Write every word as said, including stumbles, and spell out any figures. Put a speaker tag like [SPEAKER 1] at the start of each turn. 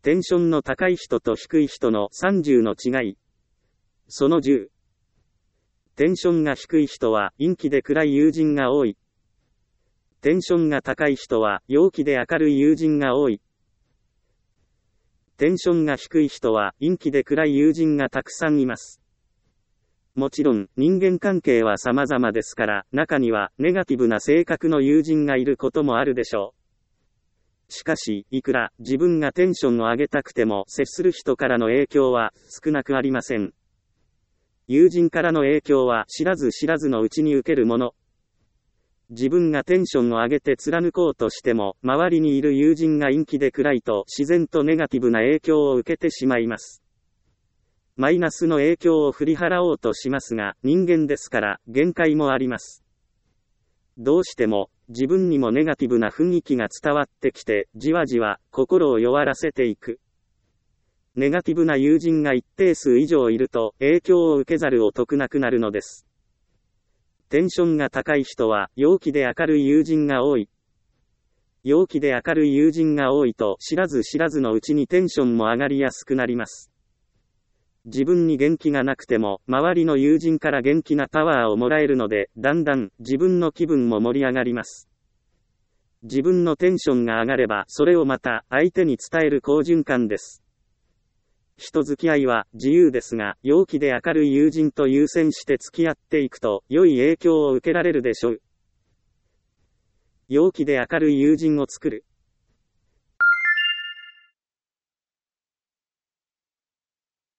[SPEAKER 1] テンションの高い人と低い人のさんじゅうの違い。そのじゅう。テンションが低い人は陰気で暗い友人が多い。テンションが高い人は陽気で明るい友人が多い。テンションが低い人は陰気で暗い友人がたくさんいます。もちろん人間関係は様々ですから、中にはネガティブな性格の友人がいることもあるでしょう。しかし、いくら自分がテンションを上げたくても接する人からの影響は少なくありません。友人からの影響は知らず知らずのうちに受けるもの。自分がテンションを上げて貫こうとしても、周りにいる友人が陰気で暗いと自然とネガティブな影響を受けてしまいます。マイナスの影響を振り払おうとしますが、人間ですから限界もあります。どうしても自分にもネガティブな雰囲気が伝わってきて、じわじわ心を弱らせていく。ネガティブな友人が一定数以上いると影響を受けざるを得なくなるのです。テンションが高い人は陽気で明るい友人が多い。陽気で明るい友人が多いと知らず知らずのうちにテンションも上がりやすくなります。自分に元気がなくても、周りの友人から元気なパワーをもらえるので、だんだん自分の気分も盛り上がります。自分のテンションが上がれば、それをまた相手に伝える好循環です。人付き合いは自由ですが、陽気で明るい友人と優先して付き合っていくと、良い影響を受けられるでしょう。陽気で明るい友人を作る。